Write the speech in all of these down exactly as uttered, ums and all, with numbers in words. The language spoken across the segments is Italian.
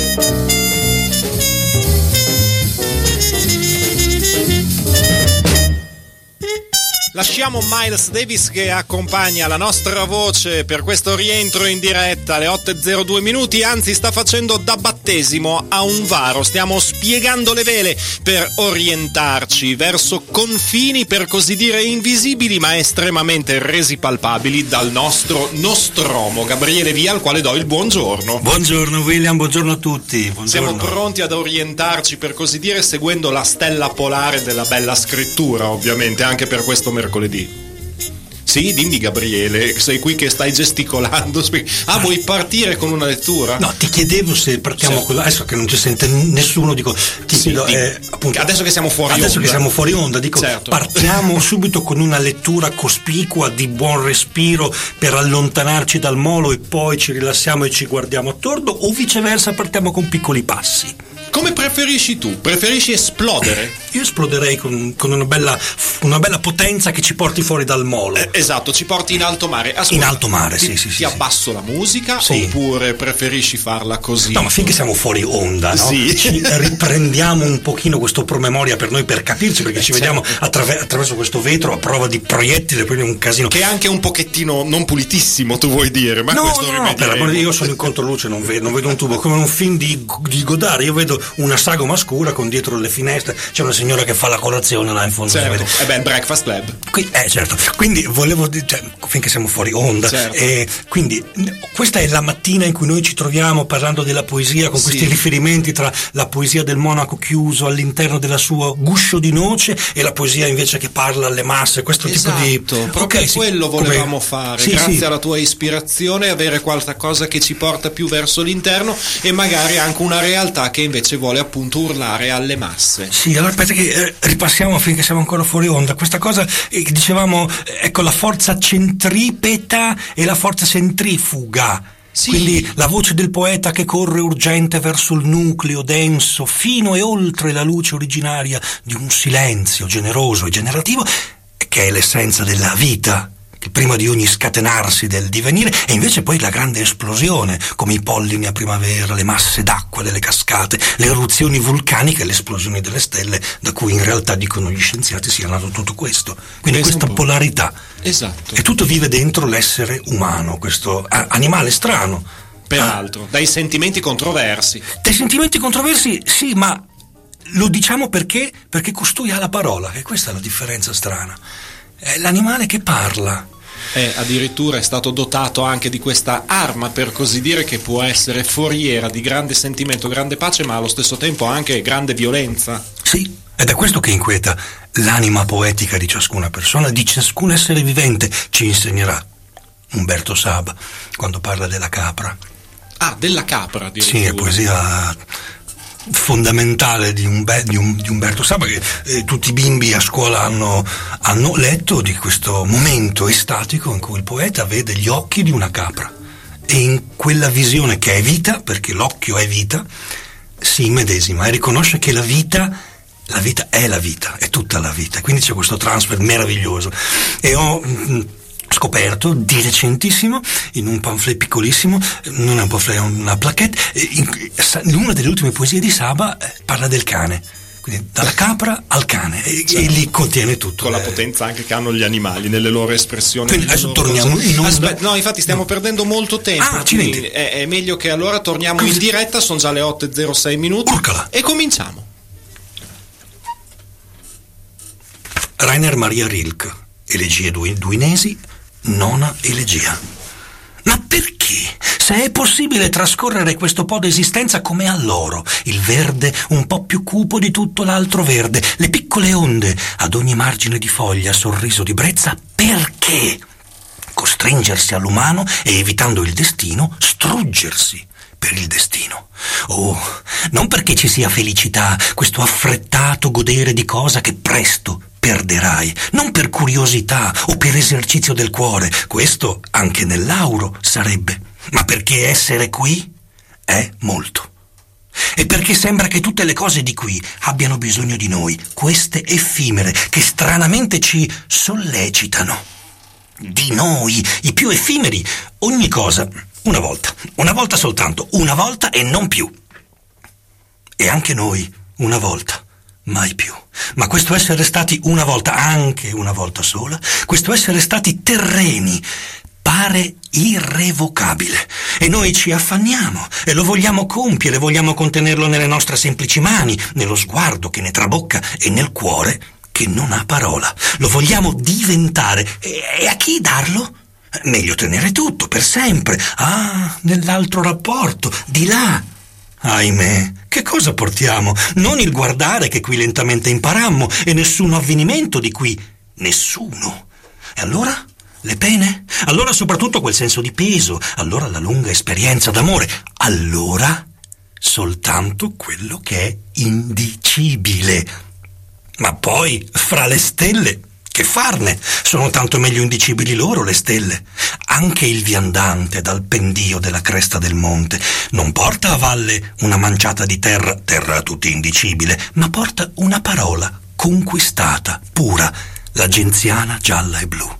Lasciamo Miles Davis che accompagna la nostra voce per questo rientro in diretta alle otto e zero due minuti, anzi sta facendo da battesimo a un varo. Stiamo spiegando le vele per orientarci verso confini per così dire invisibili ma estremamente resi palpabili dal nostro Nostromo Gabriele Via, al quale do il buongiorno. Buongiorno William, buongiorno a tutti. Buongiorno. Siamo pronti ad orientarci per così dire seguendo la stella polare della bella scrittura, ovviamente anche per questo mercoledì. Sì, dimmi Gabriele, sei qui che stai gesticolando. Ah, vuoi partire con una lettura? No, ti chiedevo se partiamo sì. con... Adesso che non ci sente nessuno, dico... Ti sì, chiedo, di... eh, appunto, adesso che siamo fuori adesso onda. che siamo fuori onda, dico, certo. Partiamo subito con una lettura cospicua di buon respiro per allontanarci dal molo e poi ci rilassiamo e ci guardiamo attorno, o viceversa partiamo con piccoli passi? Come preferisci tu? Preferisci esplodere? Io esploderei con, con una bella una bella potenza che ci porti fuori dal molo. Eh, esatto, ci porti in alto mare. Ascolta, in alto mare, ti, sì, sì, ti sì. abbasso la musica sì. Oppure preferisci farla così? No, ma finché siamo fuori onda, no? Sì. Ci riprendiamo un pochino questo promemoria per noi, per capirci, perché eh, ci certo. vediamo attraver- attraverso questo vetro a prova di proiettile, quindi è un casino. Che è anche un pochettino non pulitissimo, tu vuoi dire, ma no, questo no, no, per, io sono in controluce, non vedo, non vedo un tubo, come un film di, di Godard, io vedo una sagoma scura con dietro le finestre, c'è una signora che fa la colazione là in fondo. Certo, e beh, il Breakfast Club. Qui, eh certo, quindi volevo dire, cioè, finché siamo fuori onda, certo. eh, quindi questa è la mattina in cui noi ci troviamo parlando della poesia, con sì. questi riferimenti tra la poesia del monaco chiuso all'interno della sua guscio di noce e la poesia invece che parla alle masse, questo esatto, tipo di... proprio okay, quello sì, volevamo come... fare, sì, grazie sì. alla tua ispirazione, avere qualcosa che ci porta più verso l'interno e magari anche una realtà che invece vuole appunto urlare alle masse. Sì, allora aspetta che eh, ripassiamo finché siamo ancora fuori onda. Questa cosa, eh, dicevamo, ecco, la forza centripeta e la forza centrifuga. Sì. Quindi la voce del poeta che corre urgente verso il nucleo denso, fino e oltre la luce originaria di un silenzio generoso e generativo, che è l'essenza della vita, che prima di ogni scatenarsi del divenire, e invece poi la grande esplosione, come i pollini a primavera, le masse d'acqua delle cascate, le eruzioni vulcaniche, le esplosioni delle stelle, da cui in realtà dicono gli scienziati sia nato tutto questo. Quindi questa polarità. Esatto. E tutto vive dentro l'essere umano, questo animale strano. Peraltro, ah. dai sentimenti controversi. Dai sentimenti controversi, sì, ma lo diciamo perché? Perché costui ha la parola, e questa è la differenza strana. È l'animale che parla. E addirittura è stato dotato anche di questa arma, per così dire, che può essere foriera di grande sentimento, grande pace, ma allo stesso tempo anche grande violenza. Sì, ed è questo che inquieta l'anima poetica di ciascuna persona, di ciascun essere vivente, ci insegnerà Umberto Saba quando parla della capra. Ah, della capra, addirittura. Sì, è poesia fondamentale di, Umbe- di, um- di Umberto Saba, che eh, tutti i bimbi a scuola hanno, hanno letto di questo momento estatico in cui il poeta vede gli occhi di una capra e in quella visione, che è vita, perché l'occhio è vita, si immedesima e riconosce che la vita la vita è la vita, è tutta la vita, quindi c'è questo transfer meraviglioso. E ho mh, scoperto di recentissimo, in un pamphlet piccolissimo, non è un pamphlet, è una plaquette, in, in una delle ultime poesie di Saba eh, parla del cane, quindi dalla capra al cane, e, certo. e lì contiene tutto. Con eh. la potenza anche che hanno gli animali nelle loro espressioni. Quindi adesso torniamo cose. in onda. Aspetta, no, infatti stiamo no. perdendo molto tempo. Ah, è, è meglio che allora torniamo Cosa? in diretta, sono già le otto e zero sei minuti. Urcala. E cominciamo. Rainer Maria Rilke, Elegie duinesi, nona elegia. Ma perché? Se è possibile trascorrere questo po' d'esistenza come a loro, il verde un po' più cupo di tutto l'altro verde, le piccole onde ad ogni margine di foglia, sorriso di brezza, perché? Costringersi all'umano e, evitando il destino, struggersi per il destino. Oh, non perché ci sia felicità, questo affrettato godere di cosa che presto perderai, non per curiosità o per esercizio del cuore, questo anche nell'auro sarebbe, ma perché essere qui è molto. E perché sembra che tutte le cose di qui abbiano bisogno di noi, queste effimere che stranamente ci sollecitano. Di noi, i più effimeri, ogni cosa, una volta, una volta soltanto, una volta e non più. E anche noi, una volta, mai più. Ma questo essere stati una volta, anche una volta sola, questo essere stati terreni, pare irrevocabile. E noi ci affanniamo e lo vogliamo compiere, vogliamo contenerlo nelle nostre semplici mani, nello sguardo che ne trabocca e nel cuore che non ha parola. Lo vogliamo diventare. E, e a chi darlo? Meglio tenere tutto, per sempre. Ah, nell'altro rapporto, di là. Ahimè, che cosa portiamo? Non il guardare che qui lentamente imparammo e nessun avvenimento di qui. Nessuno. E allora? Le pene? Allora soprattutto quel senso di peso, allora la lunga esperienza d'amore, allora soltanto quello che è indicibile. Ma poi, fra le stelle, che farne? Sono tanto meglio indicibili loro le stelle. Anche il viandante dal pendio della cresta del monte non porta a valle una manciata di terra, terra a tutti indicibile, ma porta una parola conquistata, pura, la genziana gialla e blu.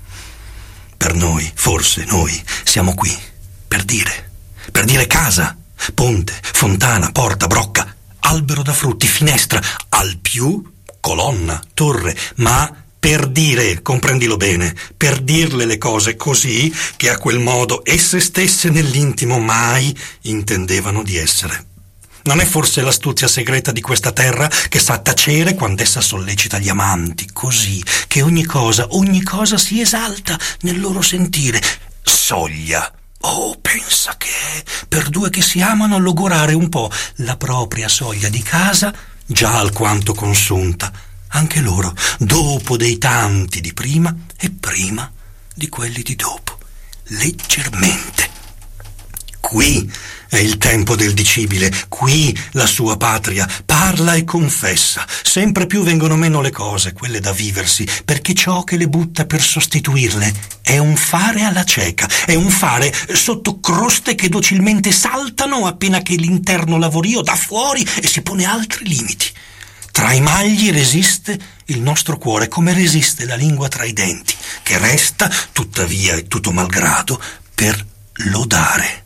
Per noi, forse noi, siamo qui per dire, per dire casa, ponte, fontana, porta, brocca, albero da frutti, finestra, al più colonna, torre, ma per dire, comprendilo bene, per dirle le cose così che a quel modo esse stesse nell'intimo mai intendevano di essere. Non è forse l'astuzia segreta di questa terra che sa tacere quando essa sollecita gli amanti, così che ogni cosa, ogni cosa si esalta nel loro sentire. Soglia. Oh, pensa che per due che si amano logorare un po' la propria soglia di casa, già alquanto consunta, anche loro, dopo dei tanti di prima e prima di quelli di dopo, leggermente. Qui è il tempo del dicibile, qui la sua patria, parla e confessa. Sempre più vengono meno le cose, quelle da viversi, perché ciò che le butta per sostituirle è un fare alla cieca, è un fare sotto croste che docilmente saltano appena che l'interno lavorio dà fuori e si pone altri limiti. Tra i magli resiste il nostro cuore come resiste la lingua tra i denti, che resta, tuttavia e tutto malgrado, per lodare.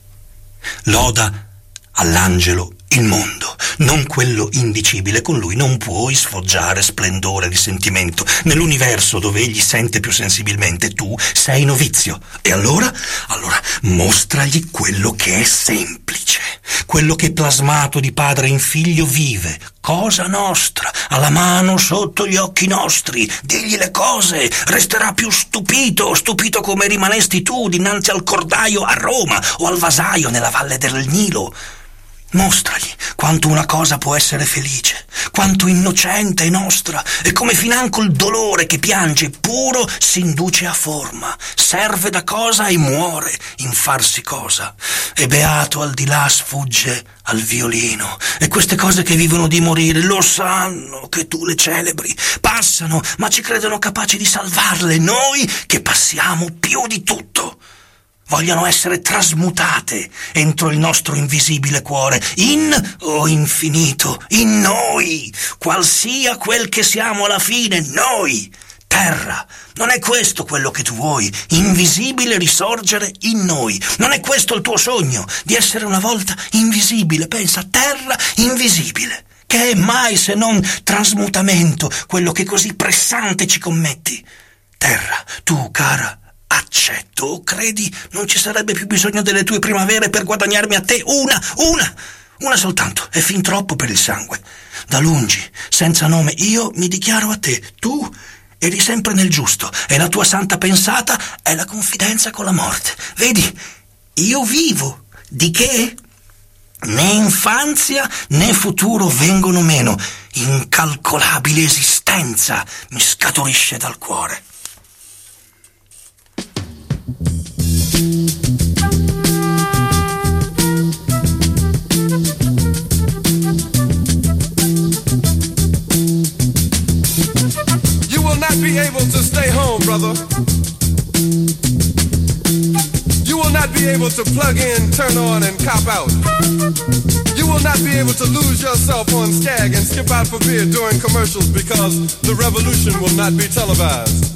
Loda all'angelo il mondo, non quello indicibile. Con lui non puoi sfoggiare splendore di sentimento. Nell'universo dove egli sente più sensibilmente, tu sei novizio. E allora? Allora mostragli quello che è semplice, quello che plasmato di padre in figlio vive, cosa nostra, alla mano sotto gli occhi nostri. Digli le cose, resterà più stupito, stupito come rimanesti tu dinanzi al cordaio a Roma o al vasaio nella valle del Nilo. Mostragli quanto una cosa può essere felice, quanto innocente è nostra, e come financo il dolore che piange puro s'induce a forma, serve da cosa e muore in farsi cosa. E beato al di là sfugge al violino, e queste cose che vivono di morire lo sanno che tu le celebri, passano ma ci credono capaci di salvarle, noi che passiamo più di tutto. Vogliono essere trasmutate entro il nostro invisibile cuore, in, oh infinito, in noi, qual sia quel che siamo alla fine, noi, terra. Non è questo quello che tu vuoi, invisibile risorgere in noi? Non è questo il tuo sogno, di essere una volta invisibile? Pensa, terra invisibile. Che è mai se non trasmutamento quello che così pressante ci commetti? Terra, tu, cara, accetto, o credi non ci sarebbe più bisogno delle tue primavere per guadagnarmi a te una, una, una soltanto, è fin troppo per il sangue. Da lungi, senza nome, io mi dichiaro a te, tu eri sempre nel giusto, e la tua santa pensata è la confidenza con la morte. Vedi, io vivo, di che? Né infanzia né futuro vengono meno, incalcolabile esistenza mi scaturisce dal cuore. You will not be able to stay home, brother. You will not be able to plug in, turn on, and cop out. You will not be able to lose yourself on Skag and skip out for beer during commercials because the revolution will not be televised.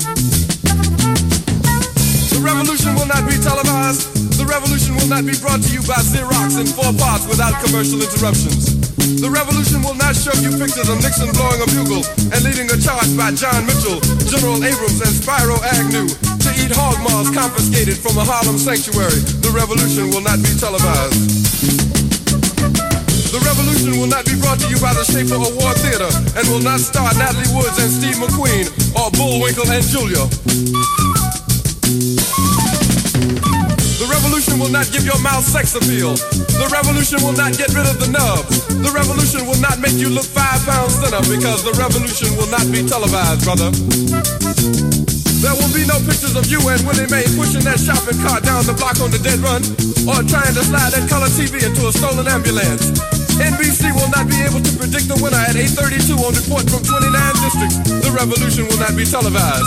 The revolution will not be televised. The revolution will not be brought to you by Xerox in four parts without commercial interruptions. The revolution will not show you pictures of Nixon blowing a bugle and leading a charge by John Mitchell, General Abrams, and Spyro Agnew to eat hog maws confiscated from a Harlem sanctuary. The revolution will not be televised. The revolution will not be brought to you by the Schaefer Award Theater and will not star Natalie Woods and Steve McQueen or Bullwinkle and Julia. The revolution will not give your mouth sex appeal. The revolution will not get rid of the nubs. The revolution will not make you look five pounds thinner because the revolution will not be televised, brother. There will be no pictures of you and Willie Mae pushing that shopping cart down the block on the dead run or trying to slide that color T V into a stolen ambulance. N B C will not be able to predict the winner at eight thirty-two on Report from twenty-nine districts. The revolution will not be televised.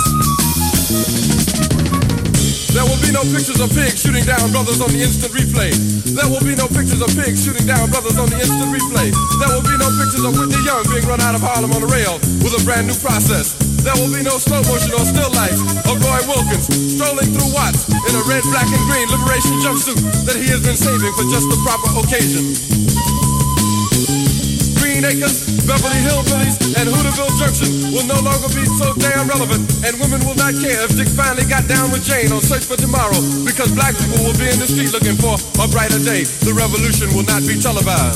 There will be no pictures of pigs shooting down brothers on the instant replay. There will be no pictures of pigs shooting down brothers on the instant replay. There will be no pictures of Whitney Young being run out of Harlem on a rail with a brand new process. There will be no slow motion or still life of Roy Wilkins strolling through Watts in a red, black, and green liberation jumpsuit that he has been saving for just the proper occasion. Green Acres, Beverly Hillbillies, and Hooterville Junction will no longer be so damn relevant, and women will not care if Dick finally got down with Jane on Search for Tomorrow, because black people will be in the street looking for a brighter day. The revolution will not be televised.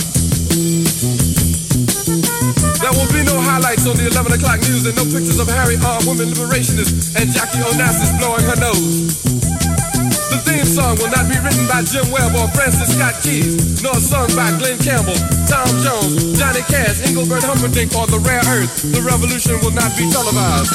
There will be no highlights on the eleven o'clock news and no pictures of Harry armed women liberationists and Jackie Onassis blowing her nose. The theme song will not be written by Jim Webb or Francis Scott Keys, nor sung by Glenn Campbell, Tom Jones, Johnny Cash, Engelbert Humperdinck, or The Rare Earth. The revolution will not be televised.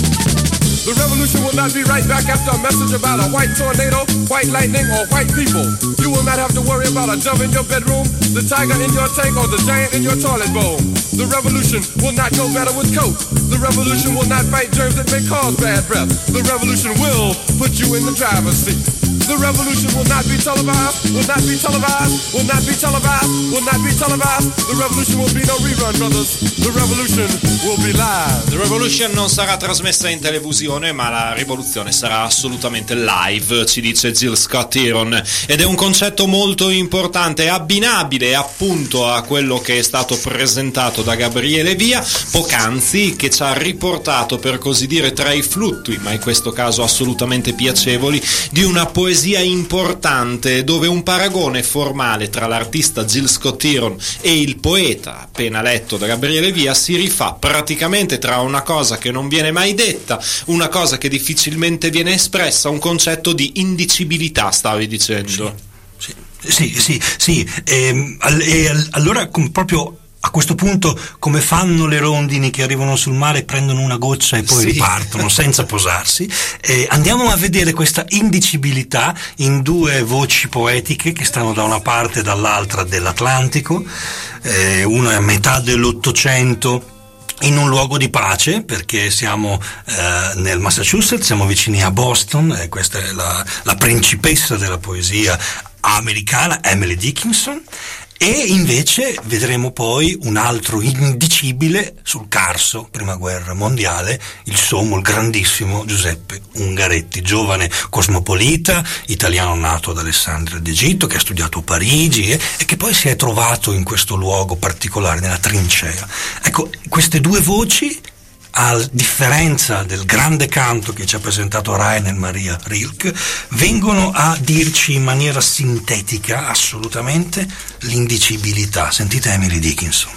The revolution will not be right back after a message about a white tornado, white lightning, or white people. You will not have to worry about a dove in your bedroom, the tiger in your tank, or the giant in your toilet bowl. The revolution will not go better with Coke. The revolution will not fight germs that may cause bad breath. The revolution will put you in the driver's seat. The revolution will not be televised, will not be televised, will not be televised, will not be televised. The revolution will be no rerun, brothers. The revolution will be live. The Revolution non sarà trasmessa in televisione, ma la rivoluzione sarà assolutamente live, ci dice Gil Scott-Heron, ed è un concetto molto importante, abbinabile appunto a quello che è stato presentato da Gabriele Via poc'anzi, che ci ha riportato, per così dire, tra i flutti, ma in questo caso assolutamente piacevoli, di una poesia importante, dove un paragone formale tra l'artista Gil Scott-Heron e il poeta appena letto da Gabriele Via si rifà praticamente tra una cosa che non viene mai detta, una cosa che difficilmente viene espressa, un concetto di indicibilità, stavi dicendo. Sì, sì, sì, sì. E, e allora proprio a questo punto, come fanno le rondini che arrivano sul mare, prendono una goccia e poi sì. ripartono senza posarsi, eh, andiamo a vedere questa indicibilità in due voci poetiche che stanno da una parte e dall'altra dell'Atlantico. Eh, una è a metà dell'Ottocento, in un luogo di pace, perché siamo eh, nel Massachusetts, siamo vicini a Boston, e questa è la, la principessa della poesia americana, Emily Dickinson. E invece vedremo poi un altro indicibile sul Carso, prima guerra mondiale, il sommo, il grandissimo Giuseppe Ungaretti, giovane cosmopolita, italiano nato ad Alessandria d'Egitto, che ha studiato a Parigi e, e che poi si è trovato in questo luogo particolare, nella trincea. Ecco, queste due voci, a differenza del grande canto che ci ha presentato Rainer Maria Rilke, vengono a dirci in maniera sintetica assolutamente l'indicibilità. Sentite Emily Dickinson.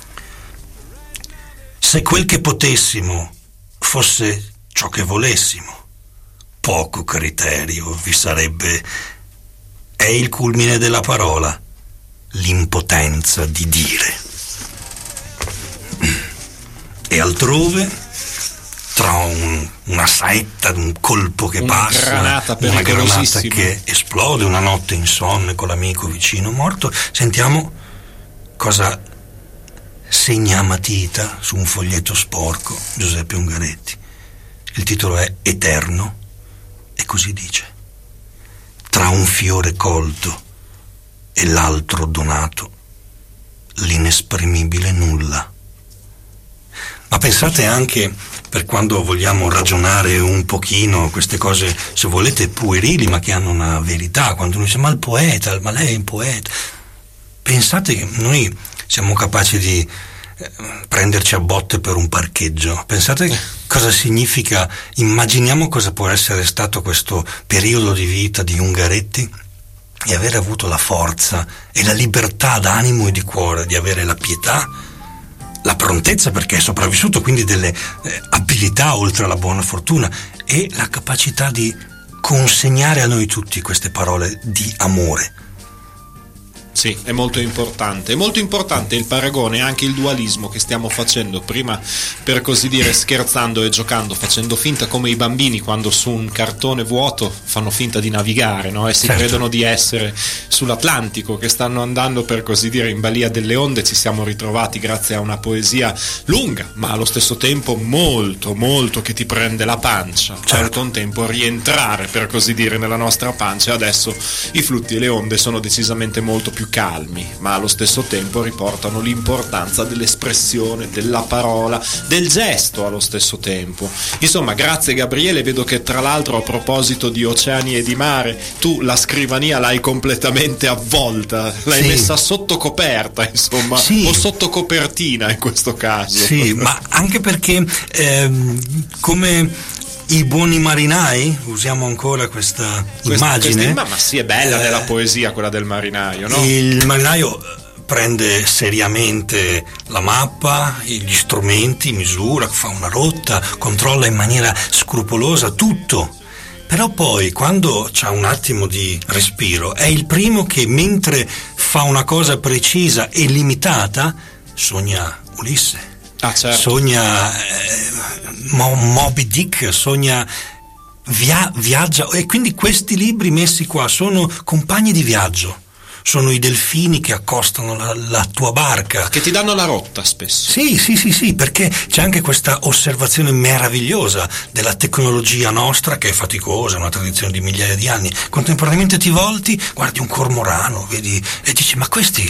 Se quel che potessimo fosse ciò che volessimo, poco criterio vi sarebbe. È il culmine della parola, l'impotenza di dire. E altrove, tra un, una saetta, un colpo che una passa, granata una granata che esplode, una notte insonne con l'amico vicino morto, sentiamo cosa segna a matita su un foglietto sporco Giuseppe Ungaretti. Il titolo è Eterno e così dice: tra un fiore colto e l'altro donato, l'inesprimibile nulla. Ma pensate anche, per quando vogliamo ragionare un pochino, queste cose, se volete, puerili, ma che hanno una verità, quando uno dice ma il poeta, ma lei è un poeta. Pensate che noi siamo capaci di eh, prenderci a botte per un parcheggio. Pensate cosa significa, immaginiamo cosa può essere stato questo periodo di vita di Ungaretti e aver avuto la forza e la libertà d'animo e di cuore di avere la pietà, la prontezza perché è sopravvissuto, quindi delle eh, abilità oltre alla buona fortuna, e la capacità di consegnare a noi tutti queste parole di amore. Sì, è molto importante. È molto importante il paragone, anche il dualismo che stiamo facendo prima, per così dire, scherzando e giocando, facendo finta come i bambini quando su un cartone vuoto fanno finta di navigare, no? E si certo. credono di essere sull'Atlantico, che stanno andando, per così dire, in balia delle onde. Ci siamo ritrovati grazie a una poesia lunga, ma allo stesso tempo molto, molto che ti prende la pancia. Certo. Al contempo rientrare, per così dire, nella nostra pancia. Adesso i flutti e le onde sono decisamente molto più calmi, ma allo stesso tempo riportano l'importanza dell'espressione, della parola, del gesto allo stesso tempo. Insomma, grazie Gabriele, vedo che tra l'altro a proposito di oceani e di mare, tu la scrivania l'hai completamente avvolta, l'hai sì. messa sotto coperta, insomma, sì. o sotto copertina in questo caso. Sì, ma anche perché ehm, come i buoni marinai, usiamo ancora questa, questa immagine. Questa, ma sì, è bella eh, nella poesia quella del marinaio, no? Il marinaio prende seriamente la mappa, gli strumenti, misura, fa una rotta, controlla in maniera scrupolosa tutto. Però poi, quando c'ha un attimo di respiro, è il primo che, mentre fa una cosa precisa e limitata, sogna Ulisse. Ah, certo. Sogna eh, Mo- Moby Dick, sogna via- viaggia, e quindi questi libri messi qua sono compagni di viaggio, sono i delfini che accostano la, la tua barca, che ti danno la rotta spesso. Sì, sì, sì, sì, perché c'è anche questa osservazione meravigliosa della tecnologia nostra, che è faticosa, una tradizione di migliaia di anni. Contemporaneamente ti volti, guardi un cormorano, vedi, e dici: ma questi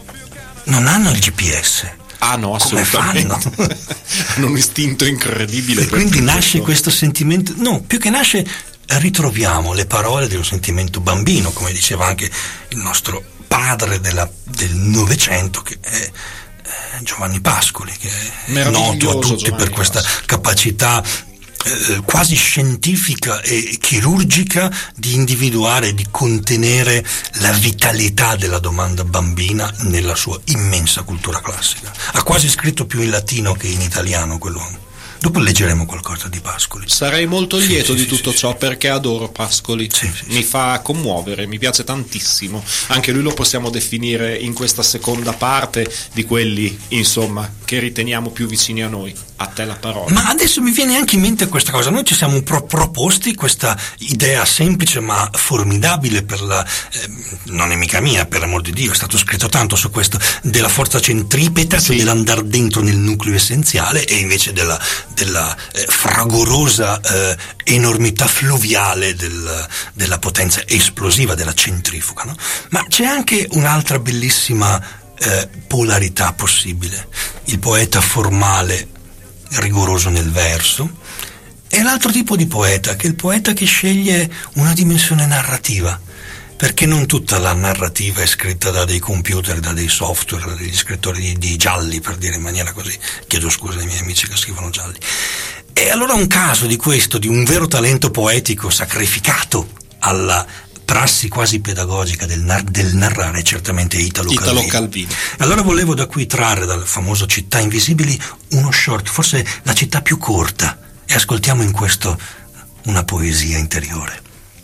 non hanno il G P S. Ah no, assolutamente. Hanno un istinto incredibile. E quindi nasce questo sentimento, no, più che nasce, ritroviamo le parole di un sentimento bambino, come diceva anche il nostro padre della, del Novecento, che è Giovanni Pascoli, che è noto a tutti Giovanni per questa Pascoli. capacità eh, quasi scientifica e chirurgica di individuare e di contenere la vitalità della domanda bambina nella sua immensa cultura classica. Ha quasi scritto più in latino che in italiano quell'uomo. Dopo leggeremo qualcosa di Pascoli. Sarei molto lieto sì, di sì, tutto sì, ciò sì. perché adoro Pascoli. Sì, sì, mi sì. fa commuovere, mi piace tantissimo. Anche lui lo possiamo definire in questa seconda parte di quelli, insomma, che riteniamo più vicini a noi. A te la parola. Ma adesso mi viene anche in mente questa cosa. Noi ci siamo pro- proposti questa idea semplice ma formidabile per la eh, non è mica mia, per amor di Dio, è stato scritto tanto su questo, della forza centripeta, sì. dell'andare dentro nel nucleo essenziale, e invece della, della eh, fragorosa eh, enormità fluviale del, della potenza esplosiva della centrifuga, no? Ma c'è anche un'altra bellissima eh, polarità possibile: il poeta formale, rigoroso nel verso, e l'altro tipo di poeta, che è il poeta che sceglie una dimensione narrativa, perché non tutta la narrativa è scritta da dei computer, da dei software, da degli scrittori di, di gialli, per dire in maniera così. Chiedo scusa ai miei amici che scrivono gialli. E allora un caso di questo, di un vero talento poetico sacrificato alla prassi quasi pedagogica del, nar- del narrare, è certamente Italo, Italo Calvino. Calvino. Allora volevo da qui trarre dal famoso Città Invisibili uno short, forse la città più corta, e ascoltiamo in questo una poesia interiore.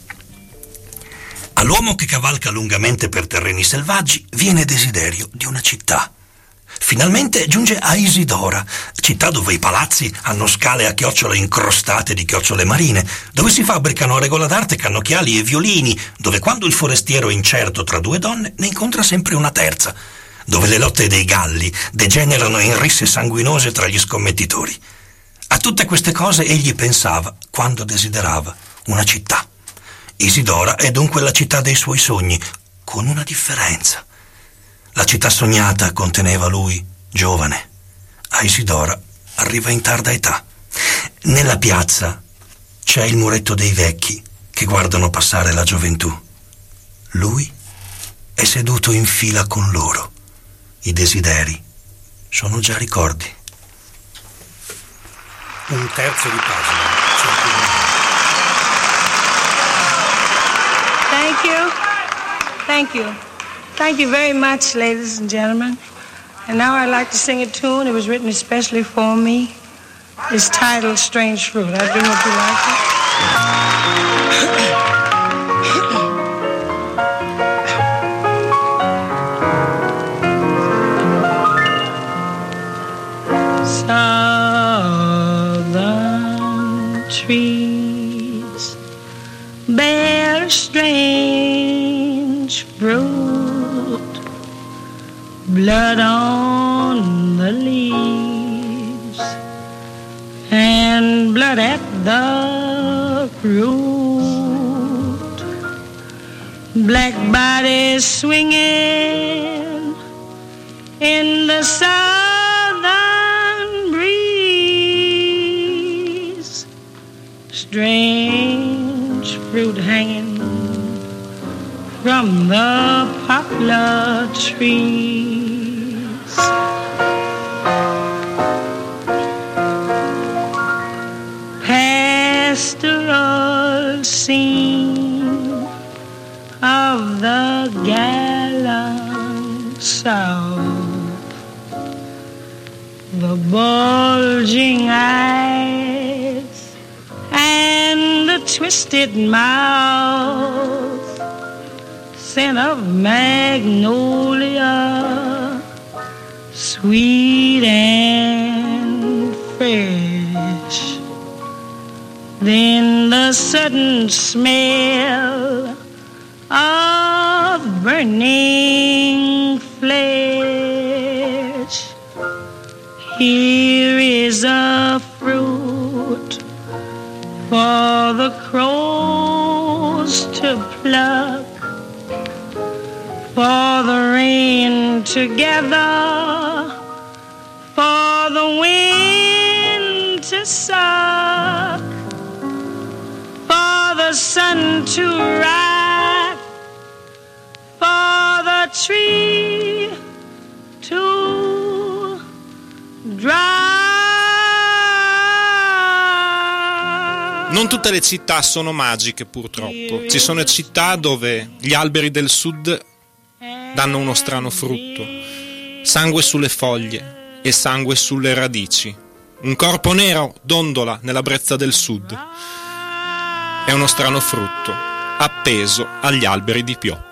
All'uomo che cavalca lungamente per terreni selvaggi viene desiderio di una città. Finalmente giunge a Isidora, città dove i palazzi hanno scale a chiocciole incrostate di chiocciole marine, dove si fabbricano a regola d'arte cannocchiali e violini, dove quando il forestiero è incerto tra due donne ne incontra sempre una terza, dove le lotte dei galli degenerano in risse sanguinose tra gli scommettitori. A tutte queste cose egli pensava quando desiderava una città. Isidora è dunque la città dei suoi sogni, con una differenza. La città sognata conteneva lui, giovane. A Isidora arriva in tarda età. Nella piazza c'è il muretto dei vecchi che guardano passare la gioventù. Lui è seduto in fila con loro. i desideri sono già ricordi. Un terzo di pagina. Thank you. Thank you. Thank you very much, ladies and gentlemen. And now I'd like to sing a tune. It was written especially for me. It's titled Strange Fruit. I don't know if you like it. Southern trees bear strange fruit, blood on the leaves and blood at the root, black bodies swinging in the southern breeze, strange fruit hanging from the poplar trees. Pastoral scene of the gallant South, the bulging eyes and the twisted mouth, scent of magnolia, sweet and fresh. Then the sudden smell of burning flesh. Here is a fruit for the crows to pluck, for the rain to gather, for the wind to suck, for the sun to rise, for the tree to dry. Non tutte le città sono magiche, purtroppo. Ci sono città dove gli alberi del sud danno uno strano frutto, sangue sulle foglie e sangue sulle radici. Un corpo nero dondola nella brezza del sud. È uno strano frutto appeso agli alberi di pioppo.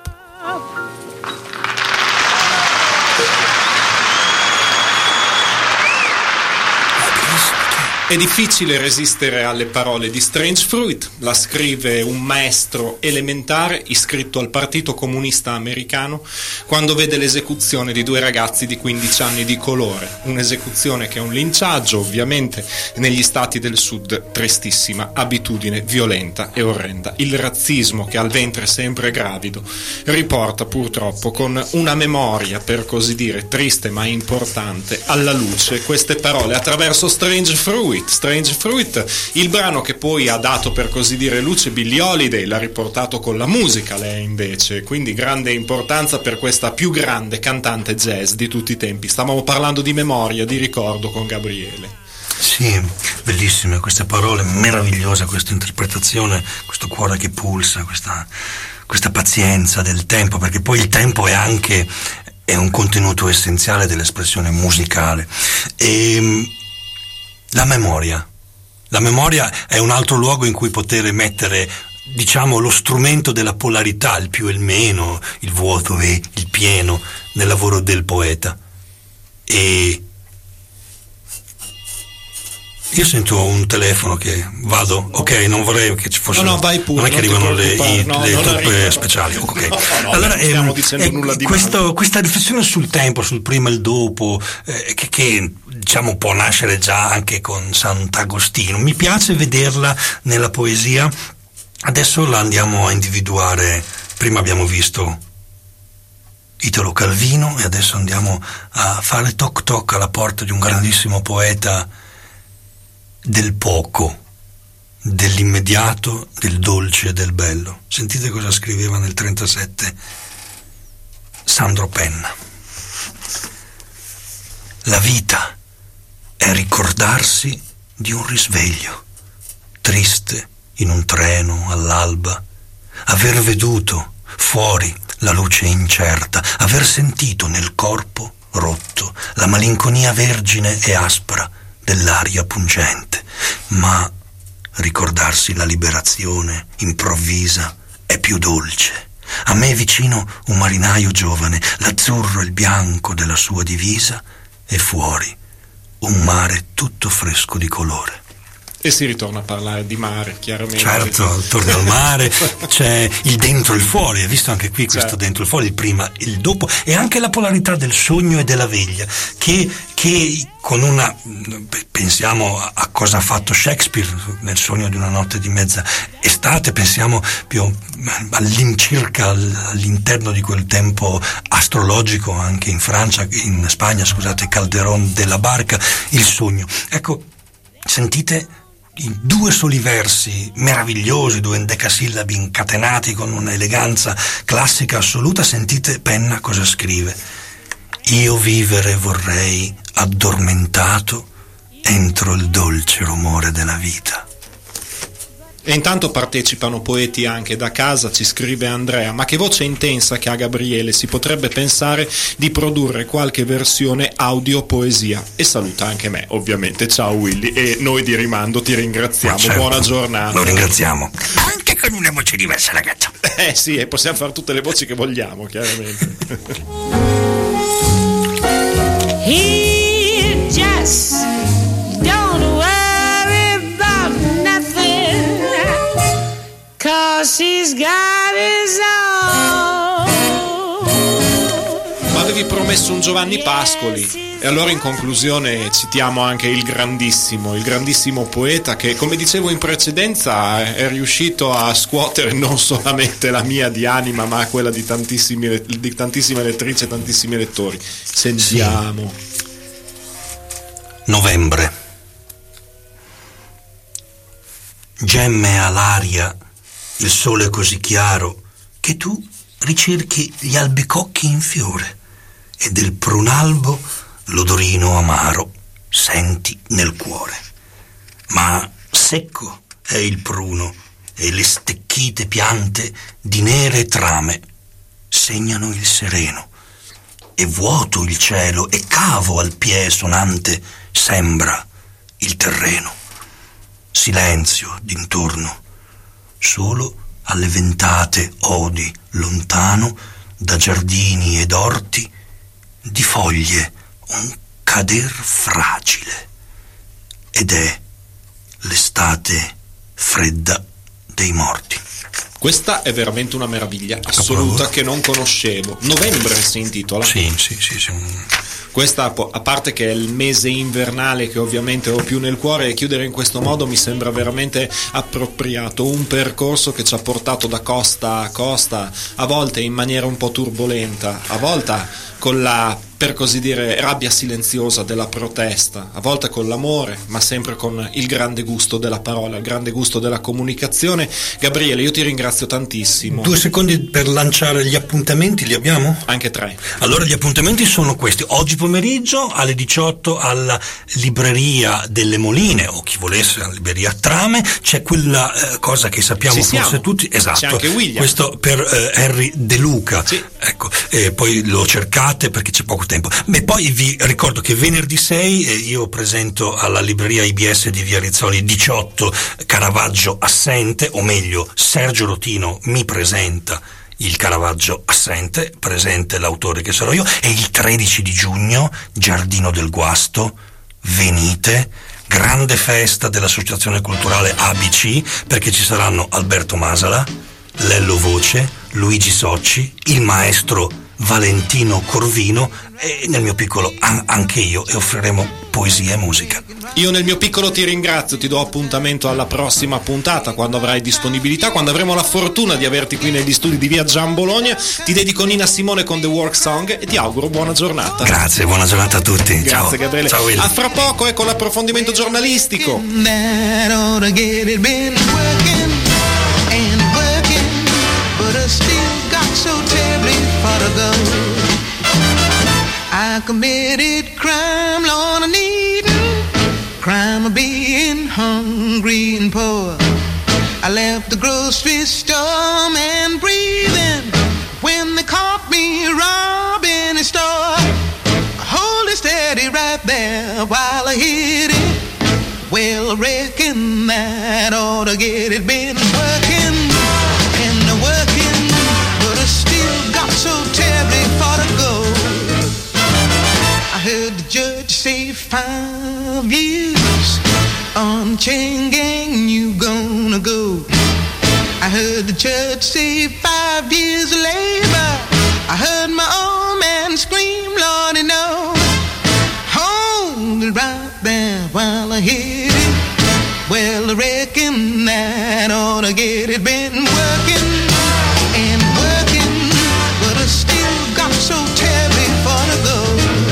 È difficile resistere alle parole di Strange Fruit, la scrive un maestro elementare iscritto al Partito Comunista Americano quando vede l'esecuzione di due ragazzi di quindici anni di colore, un'esecuzione che è un linciaggio, ovviamente negli stati del sud, tristissima abitudine violenta e orrenda. Il razzismo che al ventre sempre gravido riporta purtroppo con una memoria, per così dire, triste ma importante, alla luce queste parole attraverso Strange Fruit. Strange Fruit, il brano che poi ha dato, per così dire, luce Billie Holiday, l'ha riportato con la musica lei invece, quindi grande importanza per questa più grande cantante jazz di tutti i tempi. Stavamo parlando di memoria, di ricordo con Gabriele. Sì, bellissime queste parole, meravigliosa questa interpretazione, questo cuore che pulsa, questa, questa pazienza del tempo, perché poi il tempo è anche è un contenuto essenziale dell'espressione musicale. E La memoria. La memoria è un altro luogo in cui poter mettere, diciamo, lo strumento della polarità, il più e il meno, il vuoto e il pieno nel lavoro del poeta. E io sento un telefono che vado, ok, non vorrei che ci fosse. No, no, vai pure. Non è che arrivano le, i, no, le truppe arriva. speciali, ok. No, no, allora, non stiamo ehm, dicendo eh, nulla di questo, questa riflessione sul tempo, sul prima e il dopo, eh, che, che diciamo può nascere già anche con Sant'Agostino. Mi piace vederla nella poesia. Adesso la andiamo a individuare. Prima abbiamo visto Italo Calvino e adesso andiamo a fare toc toc alla porta di un grandissimo poeta del poco, dell'immediato, del dolce e del bello. Sentite cosa scriveva nel trentasette Sandro Penna. La vita è ricordarsi di un risveglio, triste in un treno all'alba, aver veduto fuori la luce incerta, aver sentito nel corpo rotto la malinconia vergine e aspra dell'aria pungente, ma ricordarsi la liberazione improvvisa è più dolce. A me vicino un marinaio giovane, l'azzurro e il bianco della sua divisa, e fuori un mare tutto fresco di colore. E si ritorna a parlare di mare, chiaramente. Certo, attorno al mare c'è il dentro e il fuori, hai visto anche qui questo certo. Dentro e il fuori, il prima e il dopo, e anche la polarità del sogno e della veglia, che, che con una, pensiamo a cosa ha fatto Shakespeare nel Sogno di una notte di mezza estate, pensiamo più all'incirca all'interno di quel tempo astrologico, anche in Francia, in Spagna, scusate, Calderón de la Barca, il sogno. Ecco, sentite in due soli versi meravigliosi, due endecasillabi incatenati con un'eleganza classica assoluta, sentite Penna cosa scrive: io vivere vorrei addormentato entro il dolce rumore della vita. E intanto partecipano poeti anche da casa, ci scrive Andrea: ma che voce intensa che ha Gabriele, si potrebbe pensare di produrre qualche versione audio poesia. E saluta anche me, ovviamente. Ciao Willy, e noi di Rimando ti ringraziamo. Certo, buona giornata. Lo ringraziamo anche con una voce diversa, ragazzo. Eh sì, e possiamo fare tutte le voci che vogliamo, chiaramente. He just don't worry about nothing, 'cause he's got his own. Ma avevi promesso un Giovanni Pascoli, e allora in conclusione citiamo anche il grandissimo, il grandissimo poeta che, come dicevo in precedenza, è riuscito a scuotere non solamente la mia di anima, ma quella di tantissimi, di tantissime lettrici e tantissimi lettori. Sentiamo. Sì. Novembre. Gemme all'aria il sole così chiaro che tu ricerchi gli albicocchi in fiore, e del prunalbo l'odorino amaro senti nel cuore. Ma secco è il pruno, e le stecchite piante di nere trame segnano il sereno, e vuoto il cielo, e cavo al piè sonante sembra il terreno. Silenzio d'intorno, solo alle ventate odi lontano da giardini ed orti di foglie un cader fragile, ed è l'estate fredda dei morti. Questa è veramente una meraviglia assoluta che non conoscevo. Novembre si intitola? Sì, sì, sì, sì. Questa, a parte che è il mese invernale che ovviamente ho più nel cuore, e chiudere in questo modo mi sembra veramente appropriato. Un percorso che ci ha portato da costa a costa, a volte in maniera un po' turbolenta, a volte con la, per così dire, rabbia silenziosa della protesta, a volte con l'amore, ma sempre con il grande gusto della parola, il grande gusto della comunicazione. Gabriele, io ti ringrazio tantissimo. Due secondi per lanciare gli appuntamenti, li abbiamo? Anche tre. Allora gli appuntamenti sono questi: oggi pomeriggio alle diciotto alla Libreria delle Moline, o chi volesse alla Libreria Trame, c'è quella eh, cosa che sappiamo Ci forse siamo. tutti, esatto, c'è anche William. Questo per eh, Henry De Luca, sì. Ecco, eh, poi lo cercate perché c'è poco tempo. E poi vi ricordo che venerdì sei eh, io presento alla Libreria I B S di Via Rizzoli diciotto Caravaggio assente, o meglio Sergio Rotino mi presenta il Caravaggio assente, presente l'autore che sarò io. E il tredici di giugno Giardino del Guasto, venite, grande festa dell'Associazione Culturale A B C, perché ci saranno Alberto Masala, Lello Voce, Luigi Socci, il maestro Valentino Corvino e nel mio piccolo an- anche io, e offriremo poesia e musica. Io nel mio piccolo ti ringrazio, ti do appuntamento alla prossima puntata, quando avrai disponibilità, quando avremo la fortuna di averti qui negli studi di Via Gian Bologna. Ti dedico Nina Simone con The Work Song e ti auguro buona giornata. Grazie, buona giornata a tutti. Grazie. Ciao. Gabriele. Ciao Will. A fra poco, ecco l'approfondimento giornalistico. But I still got so terribly far to go. I I committed crime, Lord, I need crime of being hungry and poor. I left the grocery store and breathing when they caught me robbing a store. Hold it steady right there while I hit it. Well, I reckon that ought to get it. Been working and working, but I still got so terribly far to go. I heard the judge say five years on chain gang you gonna go. I heard the judge say five years of labor. I heard my old man scream, Lordy, no. Hold it right there while I hit it. Well, I reckon that ought to get it. Been working and working, but I still got so terribly far to go.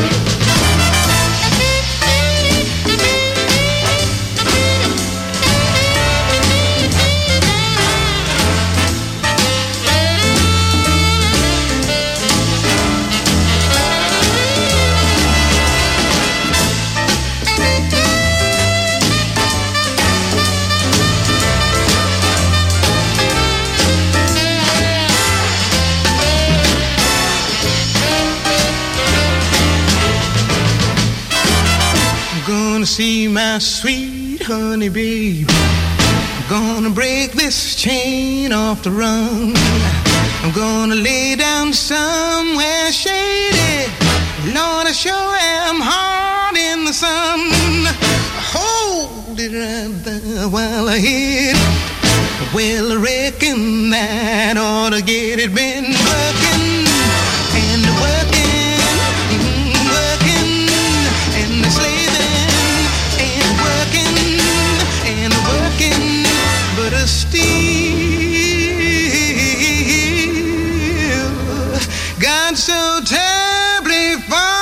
Gonna see my sweet honey babe. I'm gonna break this chain off the run. I'm gonna lay down somewhere shady. Lord, I sure am hard in the sun. Hold it right there while I hit it. Well, I reckon that ought to get it. Been working and working, working and slaving. And working, but I still got so terribly far.